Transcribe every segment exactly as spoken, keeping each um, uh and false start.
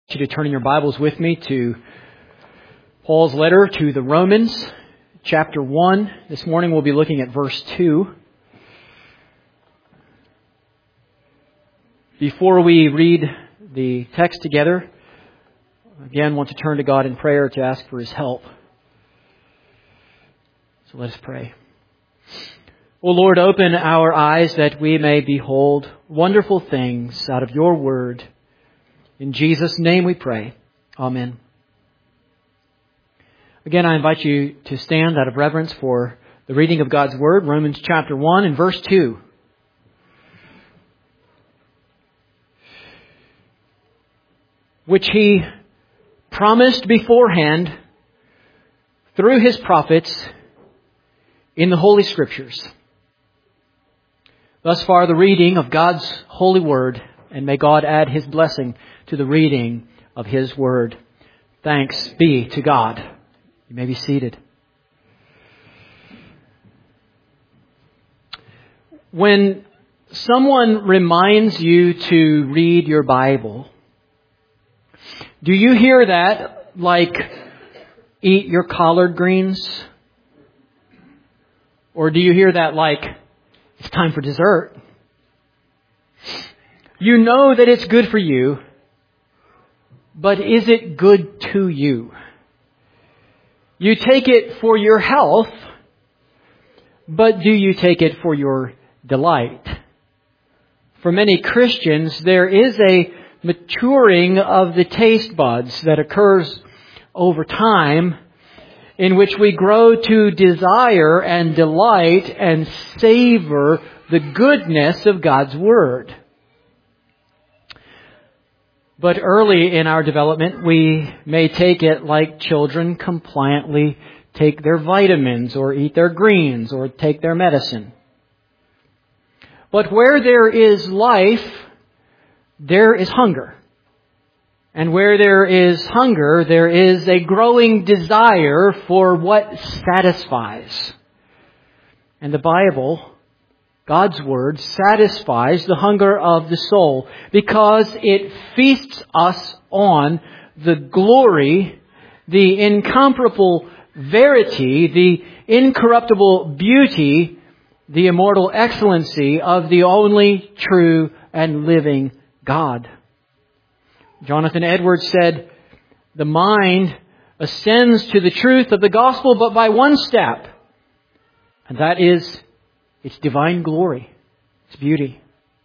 You to turn in your Bibles with me to Paul's letter to the Romans, chapter one. This morning we'll be looking at verse two. Before we read the text together, again, I want to turn to God in prayer to ask for His help. So let us pray. O Lord, open our eyes that we may behold wonderful things out of Your Word. In Jesus' name we pray. Amen. Again, I invite you to stand out of reverence for the reading of God's Word, Romans chapter one and verse two. Which He promised beforehand through His prophets in the Holy Scriptures. Thus far, the reading of God's holy Word, and may God add His blessing to the reading of His Word. Thanks be to God. You may be seated. When someone reminds you to read your Bible, do you hear that like eat your collard greens? Or do you hear that like it's time for dessert? You know that it's good for you, but is it good to you? You take it for your health, but do you take it for your delight? For many Christians, there is a maturing of the taste buds that occurs over time, in which we grow to desire and delight and savor the goodness of God's Word. But early in our development, we may take it like children compliantly take their vitamins or eat their greens or take their medicine. But where there is life, there is hunger. And where there is hunger, there is a growing desire for what satisfies. And the Bible, God's Word, satisfies the hunger of the soul because it feasts us on the glory, the incomparable verity, the incorruptible beauty, the immortal excellency of the only true and living God. Jonathan Edwards said, "The mind ascends to the truth of the gospel but by one step, and that is its divine glory, its beauty."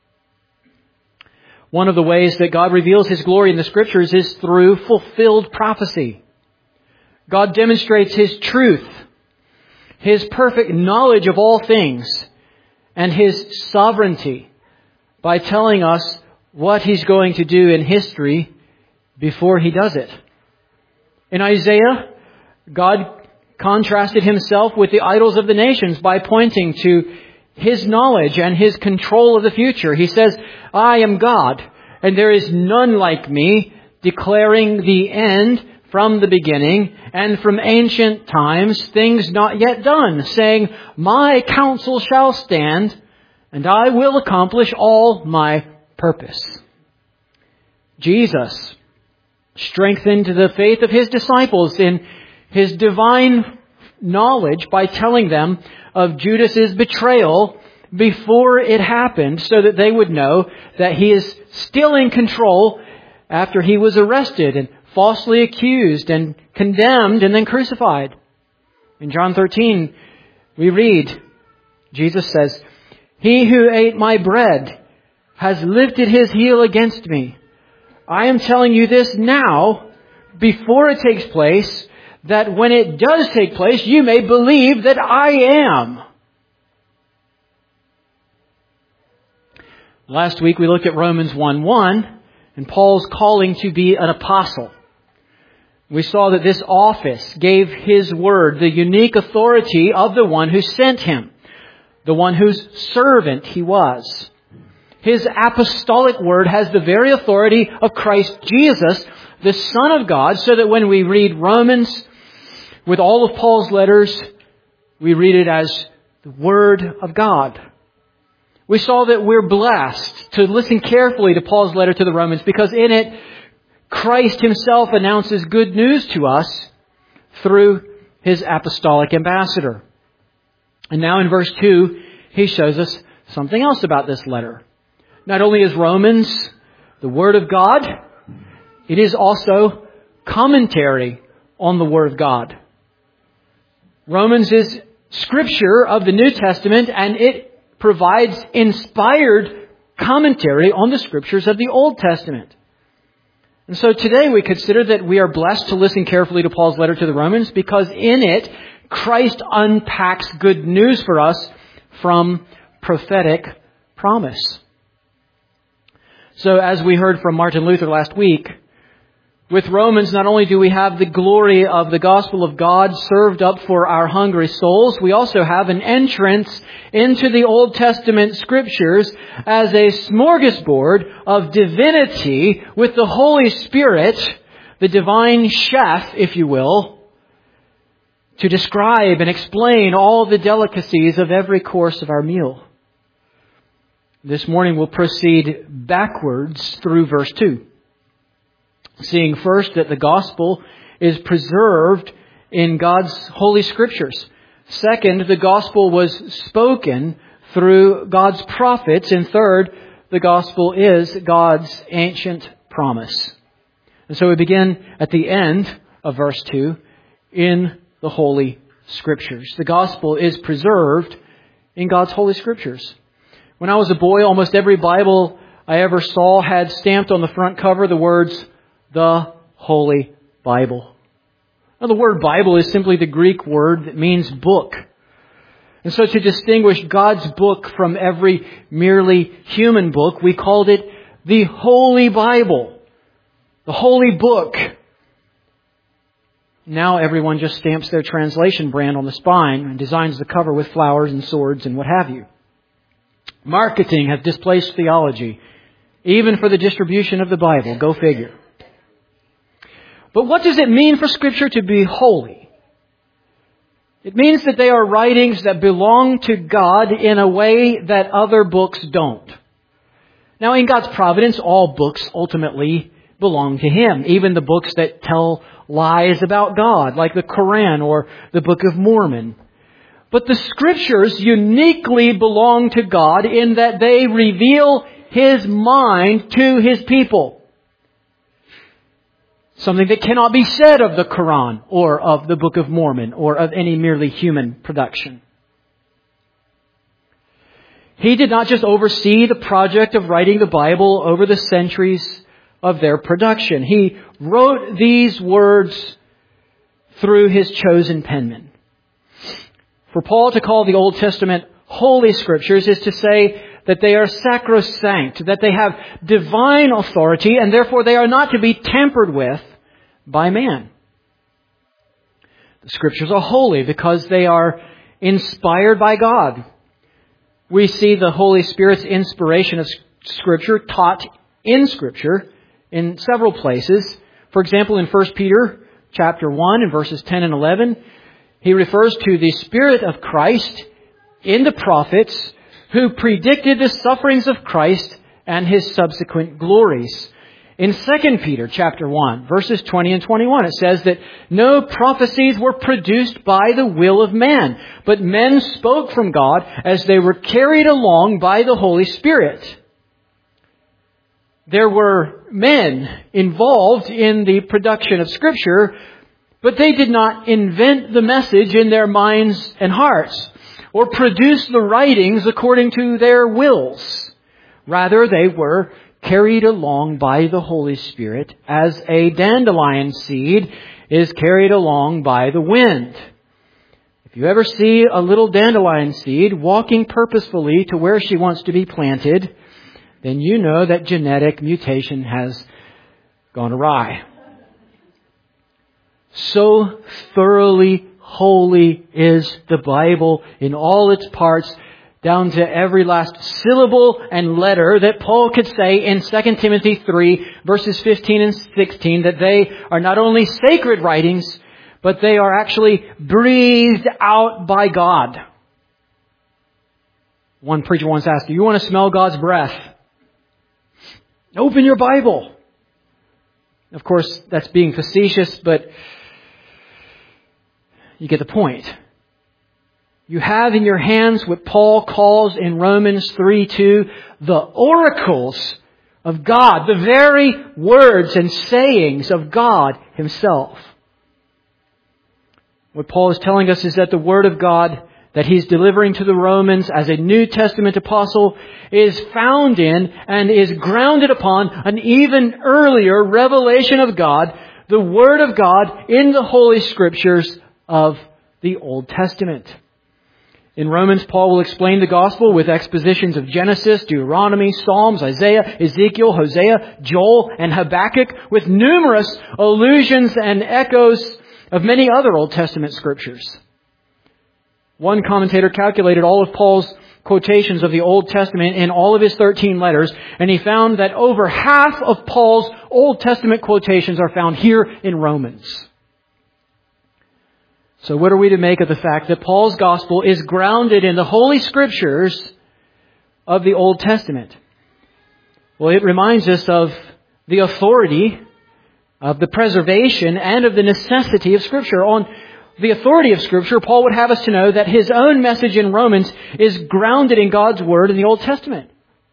One of the ways that God reveals His glory in the Scriptures is through fulfilled prophecy. God demonstrates His truth, His perfect knowledge of all things, and His sovereignty by telling us what He's going to do in history before He does it. In Isaiah, God contrasted Himself with the idols of the nations by pointing to His knowledge and His control of the future. He says, "I am God, and there is none like me, declaring the end from the beginning, and from ancient times things not yet done, saying, my counsel shall stand, and I will accomplish all my purpose." Jesus strengthened the faith of His disciples in His divine knowledge by telling them of Judas's betrayal before it happened, so that they would know that He is still in control after He was arrested and falsely accused and condemned and then crucified. In John thirteen, we read, Jesus says, "He who ate my bread has lifted his heel against me. I am telling you this now, before it takes place, that when it does take place, you may believe that I am." Last week we looked at Romans one one and Paul's calling to be an apostle. We saw that this office gave his word the unique authority of the one who sent him, the one whose servant he was. His apostolic word has the very authority of Christ Jesus, the Son of God, so that when we read Romans with all of Paul's letters, we read it as the Word of God. We saw that we're blessed to listen carefully to Paul's letter to the Romans because in it, Christ Himself announces good news to us through His apostolic ambassador. And now in verse two, he shows us something else about this letter. Not only is Romans the Word of God, it is also commentary on the Word of God. Romans is Scripture of the New Testament, and it provides inspired commentary on the Scriptures of the Old Testament. And so today we consider that we are blessed to listen carefully to Paul's letter to the Romans, because in it, Christ unpacks good news for us from prophetic promise. So as we heard from Martin Luther last week, with Romans, not only do we have the glory of the gospel of God served up for our hungry souls, we also have an entrance into the Old Testament Scriptures as a smorgasbord of divinity with the Holy Spirit, the divine chef, if you will, to describe and explain all the delicacies of every course of our meal. This morning we'll proceed backwards through verse two. Seeing first that the gospel is preserved in God's Holy Scriptures. Second, the gospel was spoken through God's prophets. And third, the gospel is God's ancient promise. And so we begin at the end of verse two in the Holy Scriptures. The gospel is preserved in God's Holy Scriptures. When I was a boy, almost every Bible I ever saw had stamped on the front cover the words, the Holy Bible. Now, the word Bible is simply the Greek word that means book. And so to distinguish God's book from every merely human book, we called it the Holy Bible. The Holy Book. Now everyone just stamps their translation brand on the spine and designs the cover with flowers and swords and what have you. Marketing has displaced theology, even for the distribution of the Bible. Go figure. But what does it mean for Scripture to be holy? It means that they are writings that belong to God in a way that other books don't. Now, in God's providence, all books ultimately belong to Him. Even the books that tell lies about God, like the Quran or the Book of Mormon. But the Scriptures uniquely belong to God in that they reveal His mind to His people. Something that cannot be said of the Quran or of the Book of Mormon or of any merely human production. He did not just oversee the project of writing the Bible over the centuries of their production. He wrote these words through His chosen penman. For Paul to call the Old Testament Holy Scriptures is to say that they are sacrosanct, that they have divine authority, and therefore they are not to be tampered with by man. The Scriptures are holy because they are inspired by God. We see the Holy Spirit's inspiration of Scripture taught in Scripture in several places. For example, in First Peter chapter one and verses ten and eleven, he refers to the Spirit of Christ in the prophets who predicted the sufferings of Christ and His subsequent glories. In Second Peter chapter one, verses twenty and twenty-one, it says that no prophecies were produced by the will of man, but men spoke from God as they were carried along by the Holy Spirit. There were men involved in the production of Scripture, but they did not invent the message in their minds and hearts, or produce the writings according to their wills. Rather, they were carried along by the Holy Spirit as a dandelion seed is carried along by the wind. If you ever see a little dandelion seed walking purposefully to where she wants to be planted, then you know that genetic mutation has gone awry. So thoroughly holy is the Bible in all its parts, down to every last syllable and letter, that Paul could say in Second Timothy three, verses fifteen and sixteen, that they are not only sacred writings, but they are actually breathed out by God. One preacher once asked, do you want to smell God's breath? Open your Bible. Of course, that's being facetious, but you get the point. You have in your hands what Paul calls in Romans three two, the oracles of God, the very words and sayings of God Himself. What Paul is telling us is that the Word of God that he's delivering to the Romans as a New Testament apostle is found in and is grounded upon an even earlier revelation of God, the Word of God in the Holy Scriptures of the Old Testament. In Romans, Paul will explain the gospel with expositions of Genesis, Deuteronomy, Psalms, Isaiah, Ezekiel, Hosea, Joel, and Habakkuk, with numerous allusions and echoes of many other Old Testament scriptures. One commentator calculated all of Paul's quotations of the Old Testament in all of his thirteen letters, and he found that over half of Paul's Old Testament quotations are found here in Romans. So what are we to make of the fact that Paul's gospel is grounded in the Holy Scriptures of the Old Testament? Well, it reminds us of the authority, of the preservation, and of the necessity of Scripture. On the authority of Scripture, Paul would have us to know that his own message in Romans is grounded in God's Word in the Old Testament.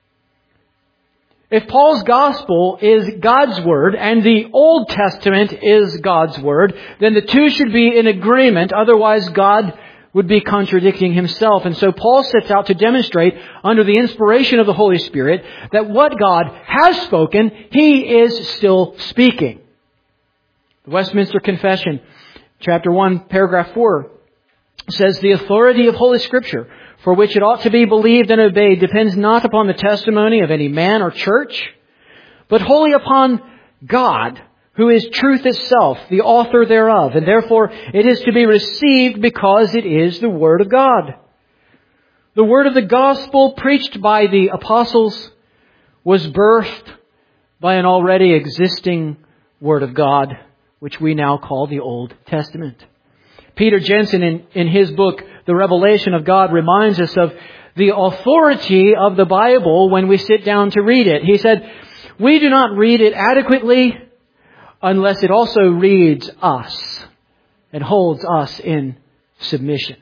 If Paul's gospel is God's Word and the Old Testament is God's Word, then the two should be in agreement. Otherwise, God would be contradicting Himself. And so Paul sets out to demonstrate, under the inspiration of the Holy Spirit, that what God has spoken, He is still speaking. The Westminster Confession, chapter one, paragraph four, says, "The authority of Holy Scripture, for which it ought to be believed and obeyed, depends not upon the testimony of any man or church, but wholly upon God, who is truth itself, the author thereof, and therefore it is to be received because it is the Word of God." The word of the gospel preached by the apostles was birthed by an already existing Word of God, which we now call the Old Testament. Peter Jensen, in, in his book, The Revelation of God, reminds us of the authority of the Bible when we sit down to read it. He said, "We do not read it adequately unless it also reads us and holds us in submission."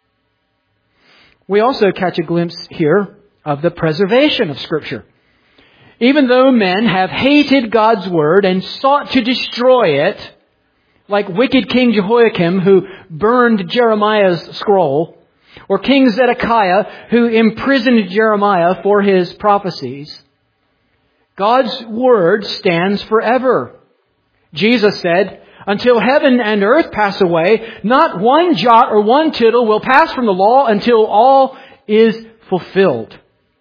We also catch a glimpse here of the preservation of Scripture. Even though men have hated God's Word and sought to destroy it, like wicked King Jehoiakim, who burned Jeremiah's scroll, or King Zedekiah, who imprisoned Jeremiah for his prophecies, God's Word stands forever. Jesus said, "Until heaven and earth pass away, not one jot or one tittle will pass from the law until all is fulfilled."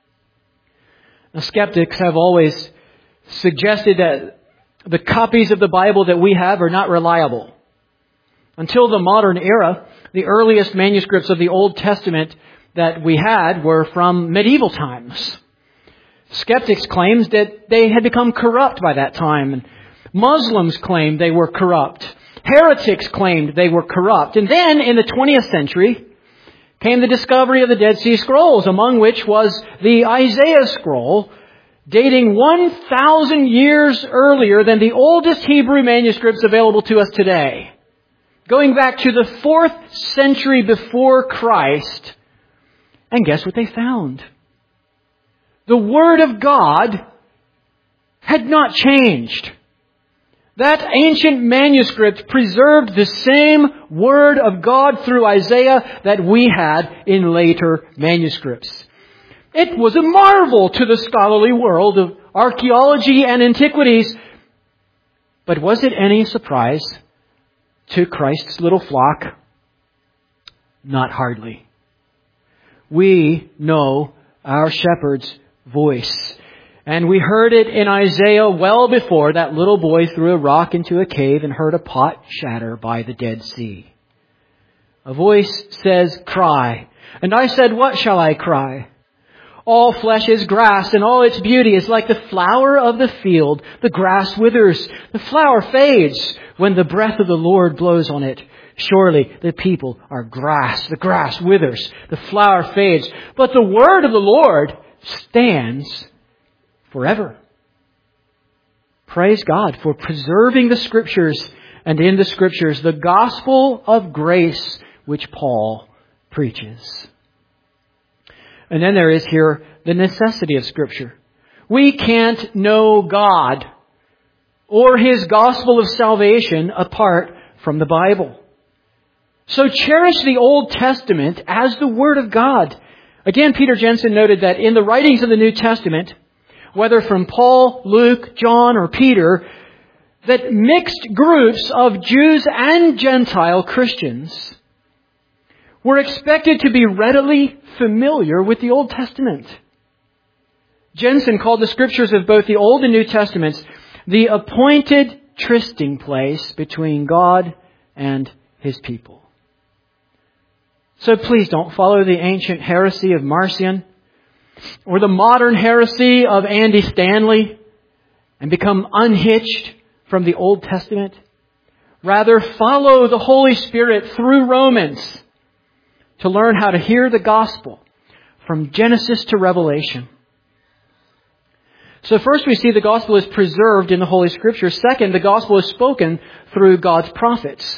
Now, skeptics have always suggested that the copies of the Bible that we have are not reliable. Until the modern era, the earliest manuscripts of the Old Testament that we had were from medieval times. Skeptics claimed that they had become corrupt by that time. And Muslims claimed they were corrupt. Heretics claimed they were corrupt. And then in the twentieth century came the discovery of the Dead Sea Scrolls, among which was the Isaiah scroll, dating one thousand years earlier than the oldest Hebrew manuscripts available to us today. Going back to the fourth century before Christ. And guess what they found? The Word of God had not changed. That ancient manuscript preserved the same Word of God through Isaiah that we had in later manuscripts. It was a marvel to the scholarly world of archaeology and antiquities. But was it any surprise to Christ's little flock? Not hardly. We know our shepherd's voice. And we heard it in Isaiah well before that little boy threw a rock into a cave and heard a pot shatter by the Dead Sea. A voice says, "Cry." And I said, "What shall I cry?" All flesh is grass, and all its beauty is like the flower of the field. The grass withers, the flower fades when the breath of the Lord blows on it. Surely the people are grass. The grass withers, the flower fades. But the word of the Lord stands forever. Praise God for preserving the Scriptures, and in the Scriptures, the gospel of grace which Paul preaches. And then there is here the necessity of Scripture. We can't know God or His gospel of salvation apart from the Bible. So cherish the Old Testament as the Word of God. Again, Peter Jensen noted that in the writings of the New Testament, whether from Paul, Luke, John, or Peter, that mixed groups of Jews and Gentile Christians were expected to be readily familiar with the Old Testament. Jensen called the Scriptures of both the Old and New Testaments the appointed trysting place between God and His people. So please don't follow the ancient heresy of Marcion or the modern heresy of Andy Stanley and become unhitched from the Old Testament. Rather, follow the Holy Spirit through Romans to learn how to hear the gospel from Genesis to Revelation. So first we see the gospel is preserved in the Holy Scriptures. Second, the gospel is spoken through God's prophets.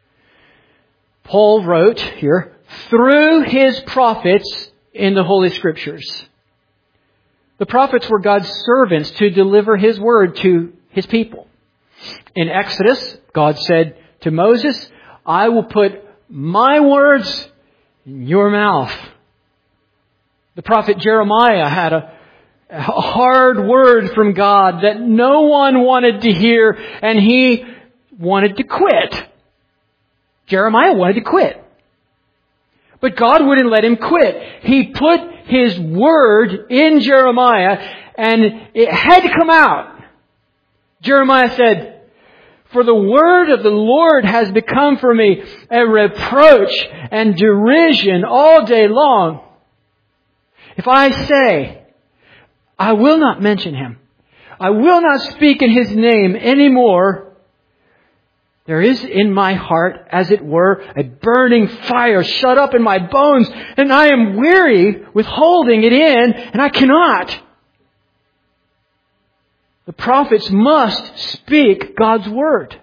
Paul wrote here, through his prophets in the Holy Scriptures. The prophets were God's servants to deliver His word to His people. In Exodus, God said to Moses, I will put my words in your mouth. The prophet Jeremiah had a, a hard word from God that no one wanted to hear, and he wanted to quit. Jeremiah wanted to quit. But God wouldn't let him quit. He put His word in Jeremiah, and it had to come out. Jeremiah said, for the word of the Lord has become for me a reproach and derision all day long. If I say, I will not mention Him, I will not speak in His name anymore, there is in my heart, as it were, a burning fire shut up in my bones, and I am weary with holding it in, and I cannot. The prophets must speak God's word.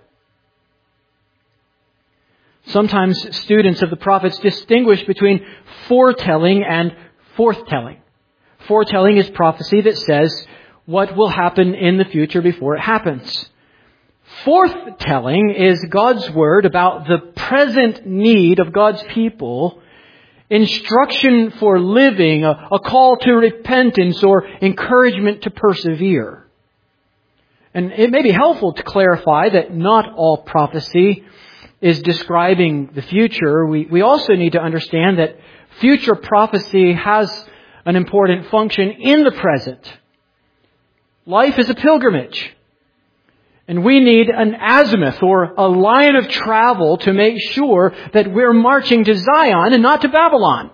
Sometimes students of the prophets distinguish between foretelling and forthtelling. Foretelling is prophecy that says what will happen in the future before it happens. Forthtelling is God's word about the present need of God's people, instruction for living, a, a call to repentance, or encouragement to persevere. And it may be helpful to clarify that not all prophecy is describing the future. We, we also need to understand that future prophecy has an important function in the present. Life is a pilgrimage. And we need an azimuth or a line of travel to make sure that we're marching to Zion and not to Babylon.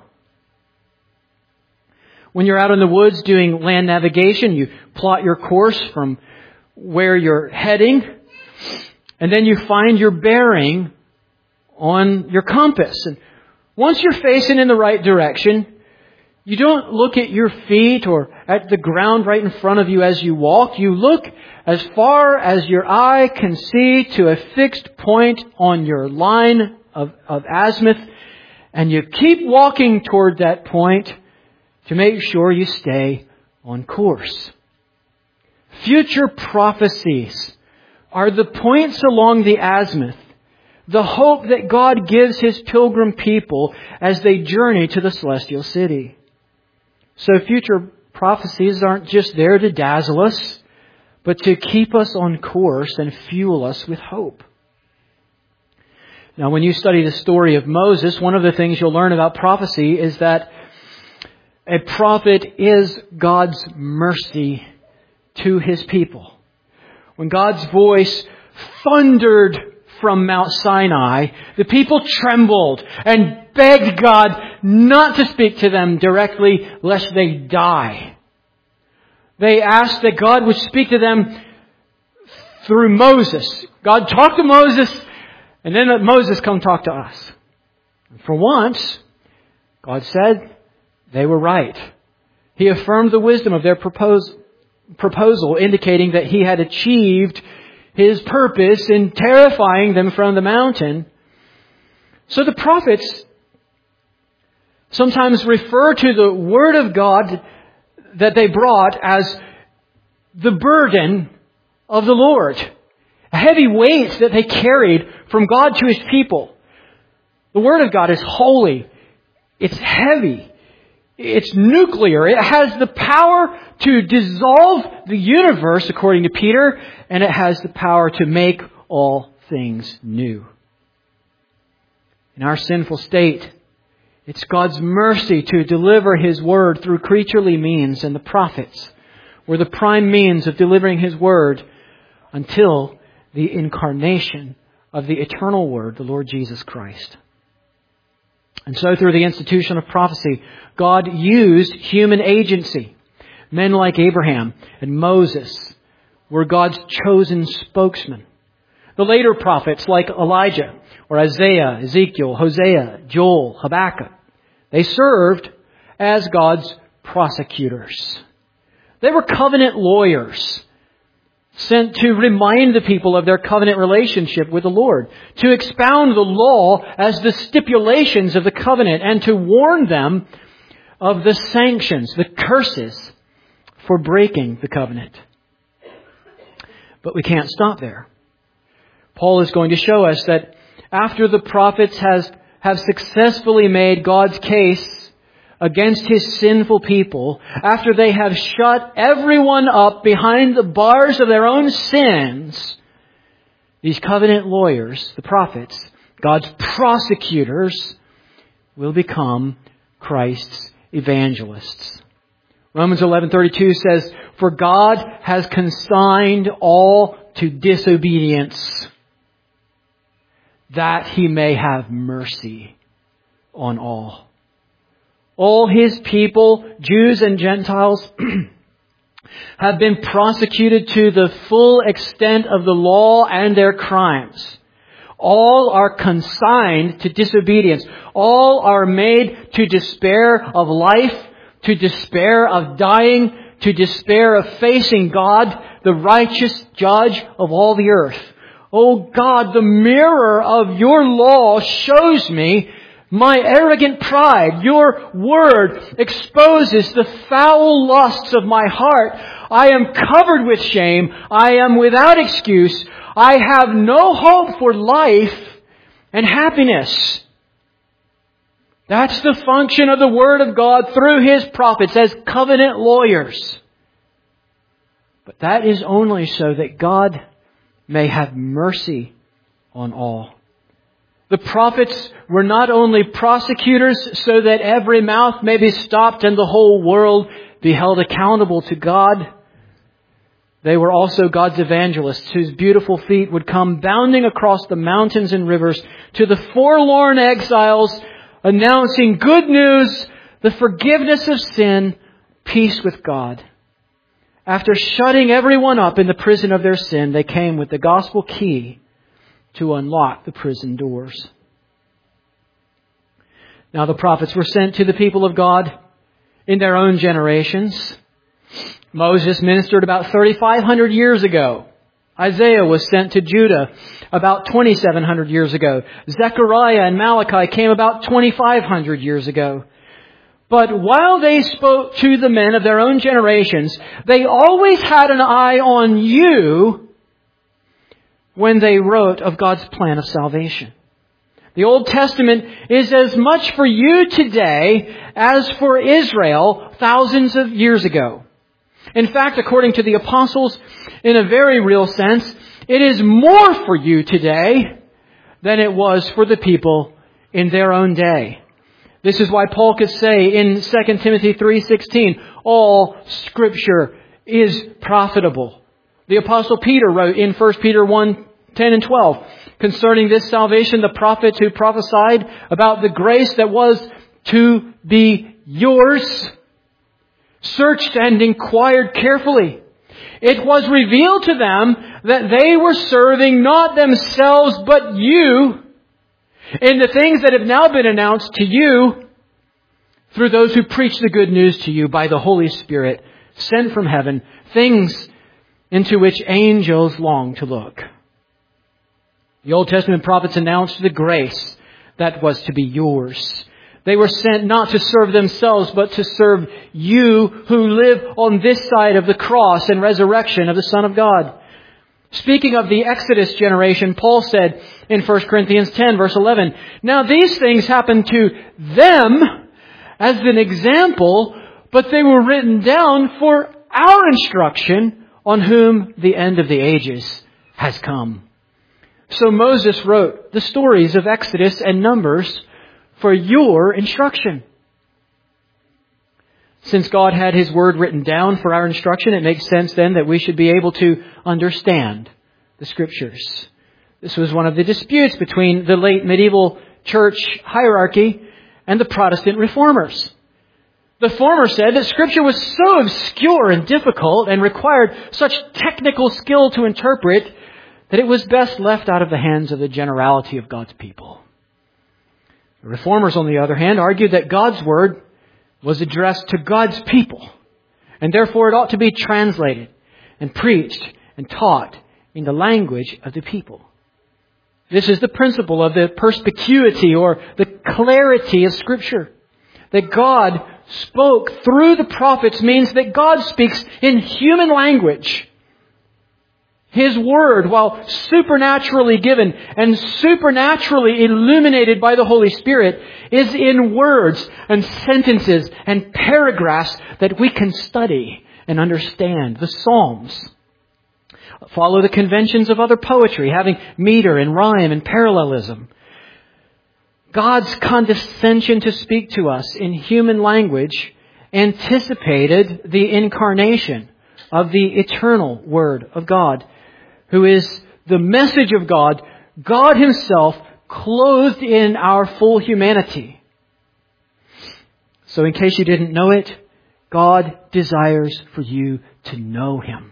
When you're out in the woods doing land navigation, you plot your course from where you're heading, and then you find your bearing on your compass. And once you're facing in the right direction, you don't look at your feet or at the ground right in front of you as you walk. You look as far as your eye can see to a fixed point on your line of, of azimuth, and you keep walking toward that point to make sure you stay on course. Future prophecies are the points along the azimuth, the hope that God gives His pilgrim people as they journey to the celestial city. So future prophecies aren't just there to dazzle us, but to keep us on course and fuel us with hope. Now, when you study the story of Moses, one of the things you'll learn about prophecy is that a prophet is God's mercy to His people. When God's voice thundered from Mount Sinai, the people trembled and begged God not to speak to them directly lest they die. They asked that God would speak to them through Moses. God talked to Moses, and then let Moses come talk to us. And for once, God said they were right. He affirmed the wisdom of their proposal. proposal, indicating that he had achieved his purpose in terrifying them from the mountain. So the prophets sometimes refer to the Word of God that they brought as the burden of the Lord, a heavy weight that they carried from God to His people. The Word of God is holy. It's heavy. It's nuclear. It has the power to dissolve the universe, according to Peter, and it has the power to make all things new. In our sinful state, it's God's mercy to deliver His Word through creaturely means, and the prophets were the prime means of delivering His Word until the incarnation of the eternal Word, the Lord Jesus Christ. And so through the institution of prophecy, God used human agency. Men like Abraham and Moses were God's chosen spokesmen. The later prophets like Elijah or Isaiah, Ezekiel, Hosea, Joel, Habakkuk, they served as God's prosecutors. They were covenant lawyers sent to remind the people of their covenant relationship with the Lord, to expound the law as the stipulations of the covenant, and to warn them of the sanctions, the curses for breaking the covenant. But we can't stop there. Paul is going to show us that after the prophets has, have successfully made God's case against His sinful people, after they have shut everyone up behind the bars of their own sins, these covenant lawyers, the prophets, God's prosecutors, will become Christ's evangelists. Romans eleven thirty-two says, "For God has consigned all to disobedience, that He may have mercy on all." All His people, Jews and Gentiles, have been prosecuted to the full extent of the law and their crimes. All are consigned to disobedience. All are made to despair of life, to despair of dying, to despair of facing God, the righteous judge of all the earth. Oh God, the mirror of your law shows me my arrogant pride. Your word exposes the foul lusts of my heart. I am covered with shame. I am without excuse. I have no hope for life and happiness. That's the function of the Word of God through His prophets as covenant lawyers. But that is only so that God may have mercy on all. The prophets were not only prosecutors so that every mouth may be stopped and the whole world be held accountable to God. They were also God's evangelists whose beautiful feet would come bounding across the mountains and rivers to the forlorn exiles, announcing good news, the forgiveness of sin, peace with God. After shutting everyone up in the prison of their sin, they came with the gospel key to unlock the prison doors. Now the prophets were sent to the people of God in their own generations. Moses ministered about thirty-five hundred years ago. Isaiah was sent to Judah about twenty-seven hundred years ago. Zechariah and Malachi came about twenty-five hundred years ago. But while they spoke to the men of their own generations, they always had an eye on you when they wrote of God's plan of salvation. The Old Testament is as much for you today as for Israel thousands of years ago. In fact, according to the apostles, in a very real sense, it is more for you today than it was for the people in their own day. This is why Paul could say in Second Timothy three sixteen, all Scripture is profitable. The Apostle Peter wrote in First Peter one ten and twelve, concerning this salvation, the prophets who prophesied about the grace that was to be yours, searched and inquired carefully. It was revealed to them that they were serving not themselves but you in the things that have now been announced to you through those who preach the good news to you by the Holy Spirit sent from heaven, things into which angels long to look. The Old Testament prophets announced the grace that was to be yours. They were sent not to serve themselves, but to serve you who live on this side of the cross and resurrection of the Son of God. Speaking of the Exodus generation, Paul said in First Corinthians ten, verse eleven, "Now these things happened to them as an example, but they were written down for our instruction, on whom the end of the ages has come." So Moses wrote the stories of Exodus and Numbers for your instruction. Since God had His Word written down for our instruction, it makes sense then that we should be able to understand the Scriptures. This was one of the disputes between the late medieval church hierarchy and the Protestant reformers. The former said that Scripture was so obscure and difficult and required such technical skill to interpret that it was best left out of the hands of the generality of God's people. The reformers, on the other hand, argued that God's Word was addressed to God's people, and therefore it ought to be translated and preached and taught in the language of the people. This is the principle of the perspicuity, or the clarity of Scripture. That God spoke through the prophets means that God speaks in human language. His Word, while supernaturally given and supernaturally illuminated by the Holy Spirit, is in words and sentences and paragraphs that we can study and understand. The Psalms follow the conventions of other poetry, having meter and rhyme and parallelism. God's condescension to speak to us in human language anticipated the incarnation of the eternal Word of God, who is the message of God, God Himself clothed in our full humanity. So in case you didn't know it, God desires for you to know Him.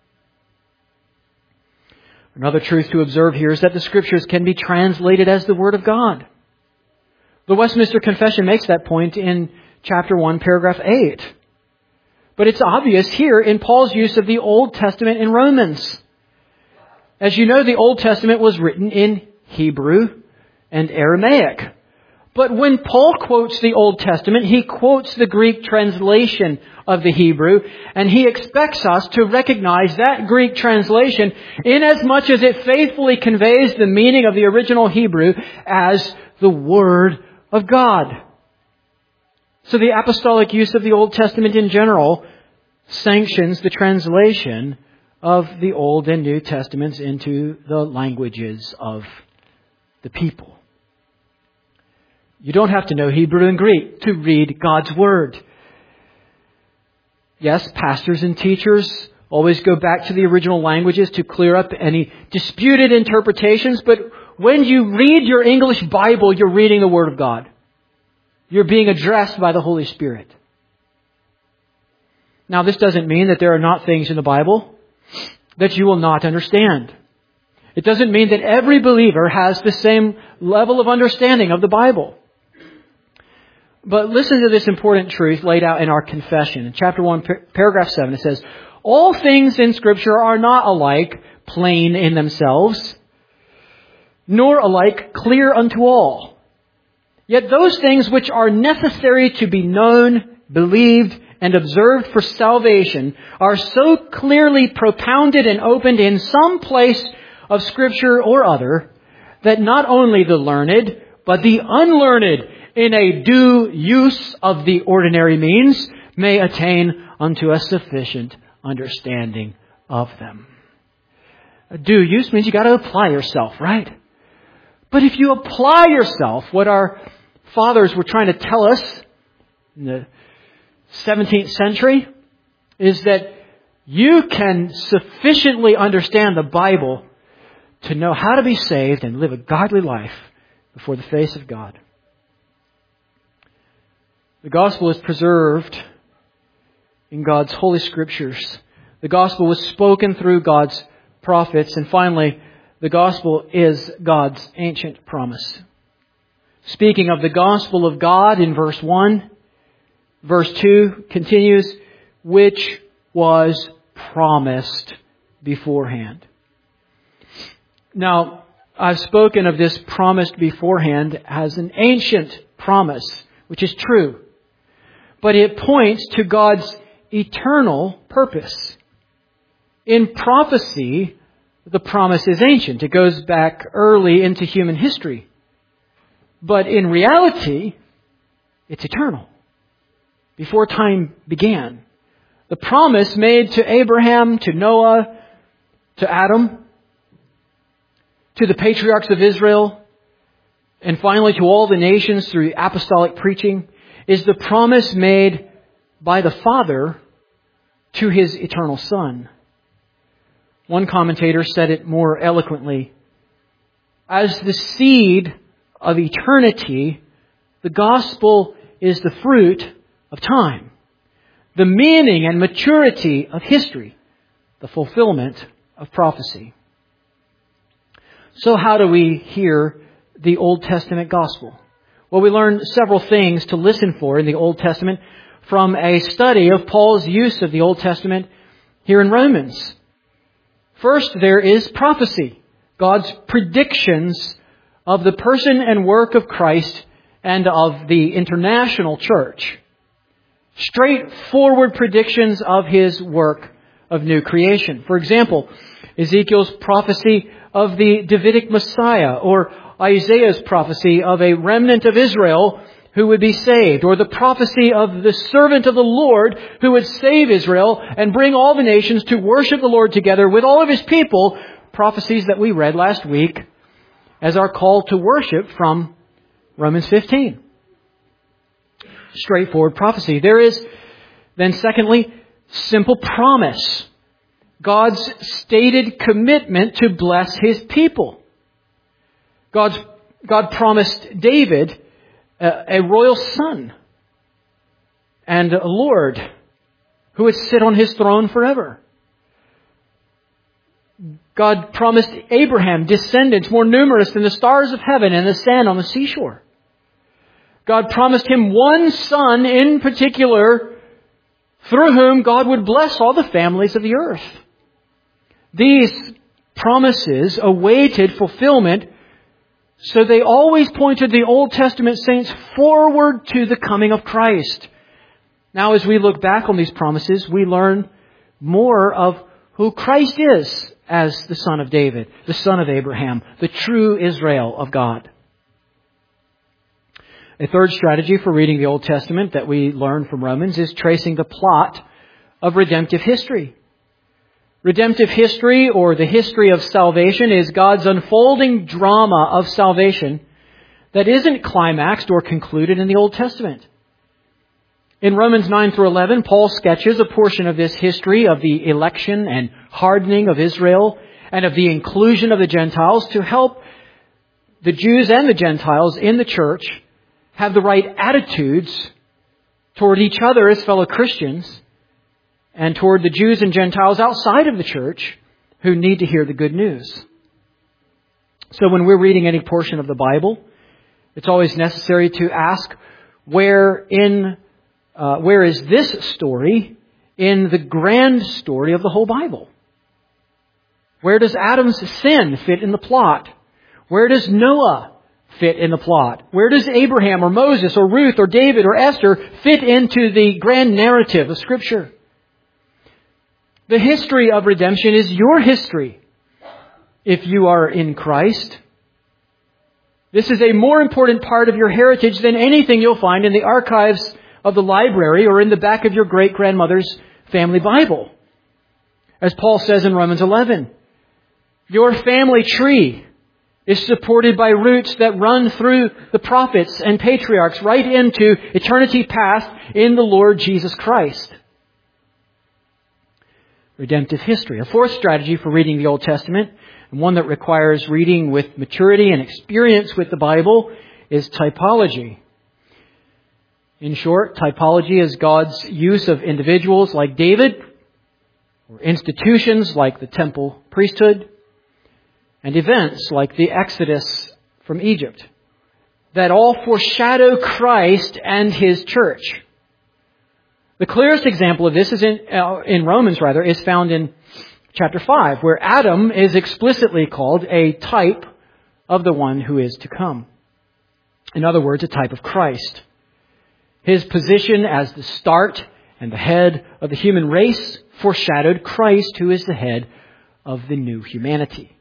Another truth to observe here is that the Scriptures can be translated as the Word of God. The Westminster Confession makes that point in chapter one, paragraph eight. But it's obvious here in Paul's use of the Old Testament in Romans. As you know, the Old Testament was written in Hebrew and Aramaic. But when Paul quotes the Old Testament, he quotes the Greek translation of the Hebrew, and he expects us to recognize that Greek translation inasmuch as it faithfully conveys the meaning of the original Hebrew as the Word of God. So the apostolic use of the Old Testament in general sanctions the translation of the Old and New Testaments into the languages of the people. You don't have to know Hebrew and Greek to read God's Word. Yes, pastors and teachers always go back to the original languages to clear up any disputed interpretations, but when you read your English Bible, you're reading the Word of God. You're being addressed by the Holy Spirit. Now, this doesn't mean that there are not things in the Bible that you will not understand. It doesn't mean that every believer has the same level of understanding of the Bible. But listen to this important truth laid out in our confession. In chapter one, paragraph seven, it says, "All things in Scripture are not alike plain in themselves, nor alike clear unto all. Yet those things which are necessary to be known, believed, and observed for salvation are so clearly propounded and opened in some place of Scripture or other, that not only the learned, but the unlearned, in a due use of the ordinary means, may attain unto a sufficient understanding of them." A due use means you got to apply yourself, right? But if you apply yourself, what our fathers were trying to tell us in the seventeenth century is that you can sufficiently understand the Bible to know how to be saved and live a godly life before the face of God. The gospel is preserved in God's holy Scriptures. The gospel was spoken through God's prophets. And finally, the gospel is God's ancient promise. Speaking of the gospel of God in verse one, verse two continues, "which was promised beforehand. Now, I've spoken of this promised beforehand as an ancient promise, which is true. But it points to God's eternal purpose. In prophecy, the promise is ancient. It goes back early into human history. But in reality, it's eternal. Before time began. The promise made to Abraham, to Noah, to Adam, to the patriarchs of Israel, and finally to all the nations through apostolic preaching, is the promise made by the Father to His eternal Son. One commentator said it more eloquently. As the seed of eternity, the gospel is the fruit of time, the meaning and maturity of history, the fulfillment of prophecy. So how do we hear the Old Testament gospel? Well, we learn several things to listen for in the Old Testament from a study of Paul's use of the Old Testament here in Romans. First, there is prophecy, God's predictions of the person and work of Christ and of the international church. Straightforward predictions of His work of new creation. For example, Ezekiel's prophecy of the Davidic Messiah, or Isaiah's prophecy of a remnant of Israel who would be saved, or the prophecy of the servant of the Lord who would save Israel and bring all the nations to worship the Lord together with all of His people, prophecies that we read last week as our call to worship from Romans fifteen. Straightforward prophecy. There is, then secondly, simple promise. God's stated commitment to bless His people. God's, God promised David a, a royal son and a Lord who would sit on His throne forever. God promised Abraham descendants more numerous than the stars of heaven and the sand on the seashore. God promised him one son in particular through whom God would bless all the families of the earth. These promises awaited fulfillment, so they always pointed the Old Testament saints forward to the coming of Christ. Now, as we look back on these promises, we learn more of who Christ is as the Son of David, the Son of Abraham, the true Israel of God. A third strategy for reading the Old Testament that we learn from Romans is tracing the plot of redemptive history. Redemptive history, or the history of salvation, is God's unfolding drama of salvation that isn't climaxed or concluded in the Old Testament. In Romans nine through eleven, Paul sketches a portion of this history of the election and hardening of Israel and of the inclusion of the Gentiles to help the Jews and the Gentiles in the church have the right attitudes toward each other as fellow Christians and toward the Jews and Gentiles outside of the church who need to hear the good news. So when we're reading any portion of the Bible, it's always necessary to ask, where in uh, where is this story in the grand story of the whole Bible? Where does Adam's sin fit in the plot? Where does Noah fit in the plot? Where does Abraham or Moses or Ruth or David or Esther fit into the grand narrative of Scripture? The history of redemption is your history if you are in Christ. This is a more important part of your heritage than anything you'll find in the archives of the library or in the back of your great-grandmother's family Bible. As Paul says in Romans eleven, your family tree is supported by roots that run through the prophets and patriarchs right into eternity past in the Lord Jesus Christ. Redemptive history. A fourth strategy for reading the Old Testament, and one that requires reading with maturity and experience with the Bible, is typology. In short, typology is God's use of individuals like David, or institutions like the temple priesthood, and events like the Exodus from Egypt, that all foreshadow Christ and His church. The clearest example of this is in, uh, in Romans, rather, is found in chapter five, where Adam is explicitly called a type of the one who is to come. In other words, a type of Christ. His position as the start and the head of the human race foreshadowed Christ, who is the head of the new humanity.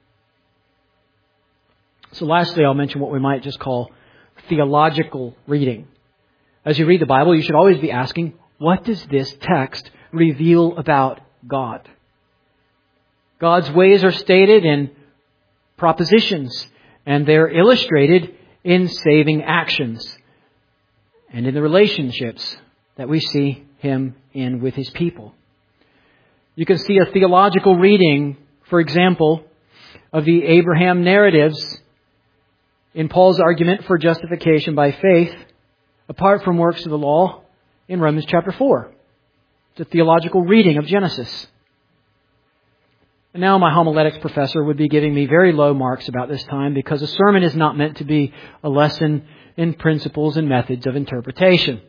So lastly, I'll mention what we might just call theological reading. As you read the Bible, you should always be asking, what does this text reveal about God? God's ways are stated in propositions, and they're illustrated in saving actions and in the relationships that we see Him in with His people. You can see a theological reading, for example, of the Abraham narratives in Paul's argument for justification by faith, apart from works of the law, in Romans chapter four. It's a theological reading of Genesis. And now my homiletics professor would be giving me very low marks about this time, because a sermon is not meant to be a lesson in principles and methods of interpretation.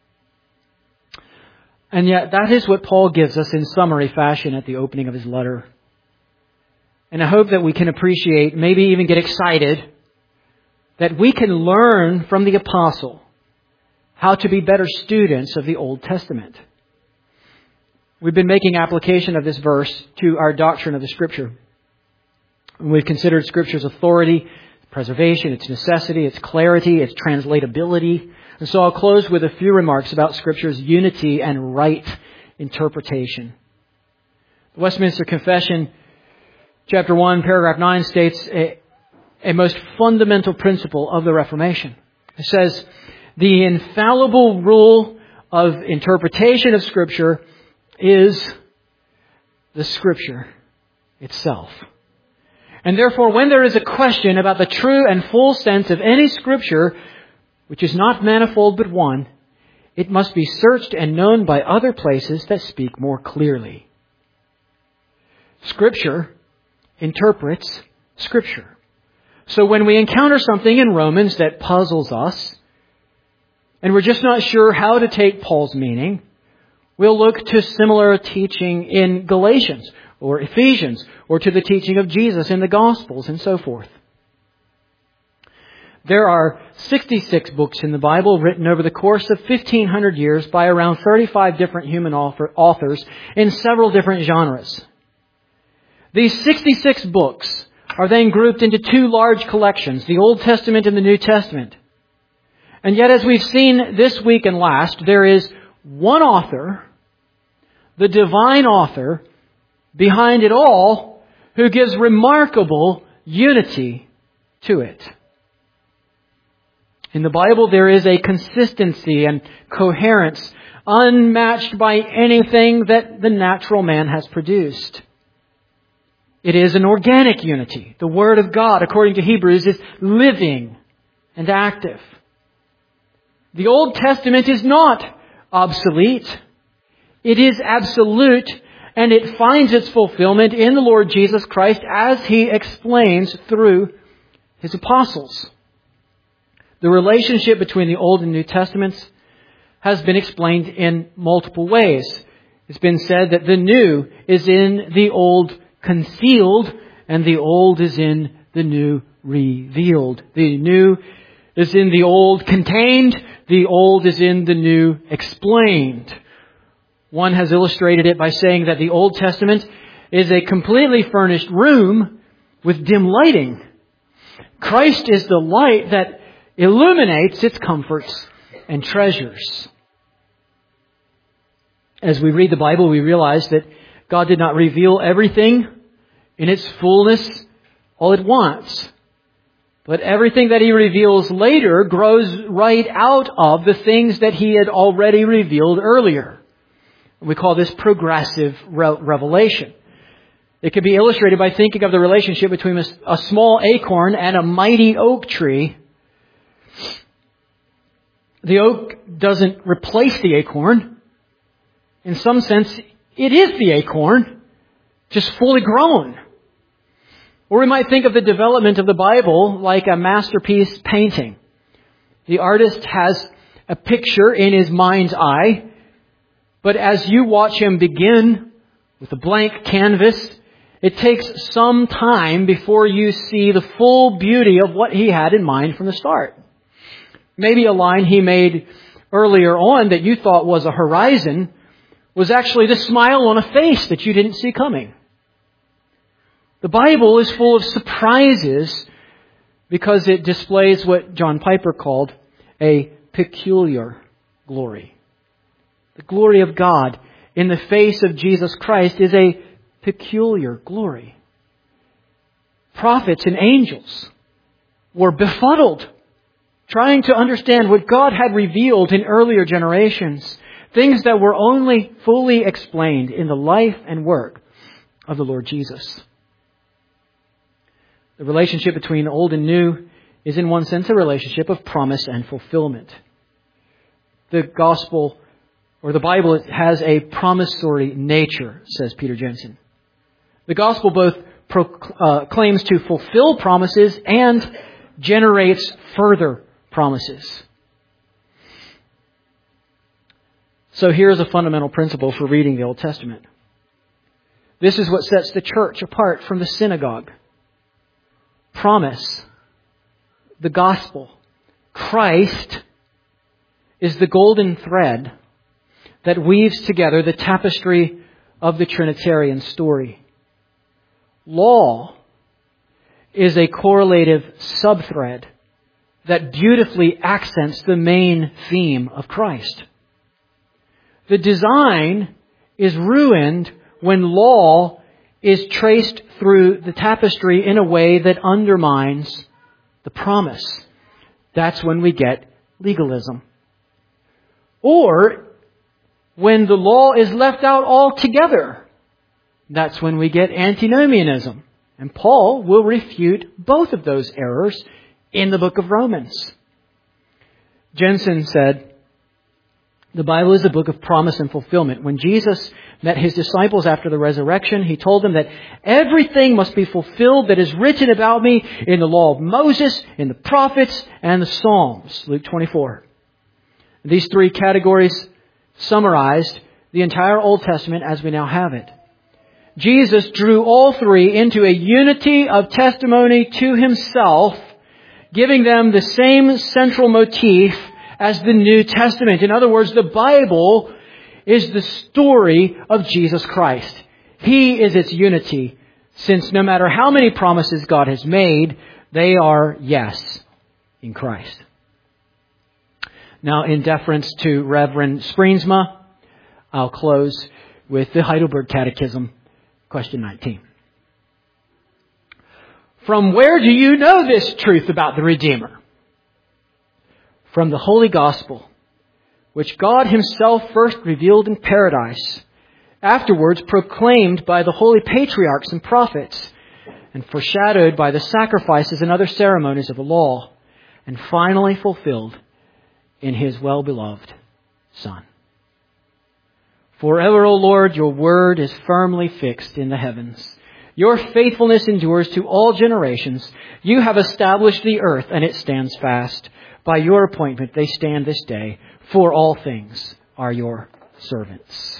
And yet that is what Paul gives us in summary fashion at the opening of his letter. And I hope that we can appreciate, maybe even get excited, that we can learn from the apostle how to be better students of the Old Testament. We've been making application of this verse to our doctrine of the Scripture. And we've considered Scripture's authority, preservation, its necessity, its clarity, its translatability. And so I'll close with a few remarks about Scripture's unity and right interpretation. The Westminster Confession, chapter one, paragraph nine, states a, a most fundamental principle of the Reformation. It says, the infallible rule of interpretation of Scripture is the Scripture itself. And therefore, when there is a question about the true and full sense of any Scripture, which is not manifold but one, it must be searched and known by other places that speak more clearly. Scripture interprets Scripture. So when we encounter something in Romans that puzzles us, and we're just not sure how to take Paul's meaning, we'll look to similar teaching in Galatians or Ephesians, or to the teaching of Jesus in the Gospels and so forth. There are sixty-six books in the Bible written over the course of fifteen hundred years by around thirty-five different human authors in several different genres. These sixty-six books are then grouped into two large collections, the Old Testament and the New Testament. And yet, as we've seen this week and last, there is one author, the divine author, behind it all, who gives remarkable unity to it. In the Bible, there is a consistency and coherence unmatched by anything that the natural man has produced. It is an organic unity. The Word of God, according to Hebrews, is living and active. The Old Testament is not obsolete. It is absolute, and it finds its fulfillment in the Lord Jesus Christ as He explains through His apostles. The relationship between the Old and New Testaments has been explained in multiple ways. It's been said that the New is in the Old concealed, and the Old is in the New revealed. The New is in the Old contained, the Old is in the New explained. One has illustrated it by saying that the Old Testament is a completely furnished room with dim lighting. Christ is the light that illuminates its comforts and treasures. As we read the Bible, we realize that God did not reveal everything in its fullness all at once. But everything that He reveals later grows right out of the things that He had already revealed earlier. We call this progressive re- revelation. It can be illustrated by thinking of the relationship between a, a small acorn and a mighty oak tree. The oak doesn't replace the acorn. In some sense, it is the acorn, just fully grown. Or we might think of the development of the Bible like a masterpiece painting. The artist has a picture in his mind's eye, But as you watch Him begin with a blank canvas, it takes some time before you see the full beauty of what He had in mind from the start. Maybe a line He made earlier on that you thought was a horizon was actually the smile on a face that you didn't see coming. The Bible is full of surprises because it displays what John Piper called a peculiar glory. The glory of God in the face of Jesus Christ is a peculiar glory. Prophets and angels were befuddled trying to understand what God had revealed in earlier generations, things that were only fully explained in the life and work of the Lord Jesus. The relationship between old and new is in one sense a relationship of promise and fulfillment. The gospel or the Bible has a promissory nature, says Peter Jensen. The gospel both pro, uh, claims to fulfill promises and generates further promises. So here's a fundamental principle for reading the Old Testament. This is what sets the church apart from the synagogue. Promise, the gospel, Christ is the golden thread that weaves together the tapestry of the Trinitarian story. Law is a correlative subthread that beautifully accents the main theme of Christ. The design is ruined when law is traced through the tapestry in a way that undermines the promise. That's when we get legalism. Or when the law is left out altogether, that's when we get antinomianism. And Paul will refute both of those errors in the book of Romans. Jensen said, the Bible is a book of promise and fulfillment. When Jesus met His disciples after the resurrection, He told them that everything must be fulfilled that is written about me in the law of Moses, in the prophets, and the Psalms. Luke twenty-four. These three categories summarized the entire Old Testament as we now have it. Jesus drew all three into a unity of testimony to Himself, giving them the same central motif as the New Testament. In other words, the Bible is the story of Jesus Christ. He is its unity, since no matter how many promises God has made, they are yes in Christ. Now, in deference to Reverend Spreensma, I'll close with the Heidelberg Catechism, question nineteen. From where do you know this truth about the Redeemer? From the Holy Gospel, which God Himself first revealed in paradise, afterwards proclaimed by the holy patriarchs and prophets, and foreshadowed by the sacrifices and other ceremonies of the law, and finally fulfilled in His well-beloved Son. Forever, O Lord, Your word is firmly fixed in the heavens. Your faithfulness endures to all generations. You have established the earth, and it stands fast. By Your appointment they stand this day, for all things are Your servants.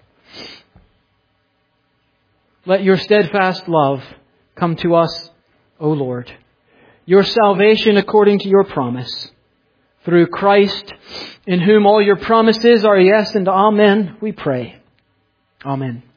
Let Your steadfast love come to us, O Lord. Your salvation according to Your promise. Through Christ, in whom all Your promises are yes and amen, we pray. Amen.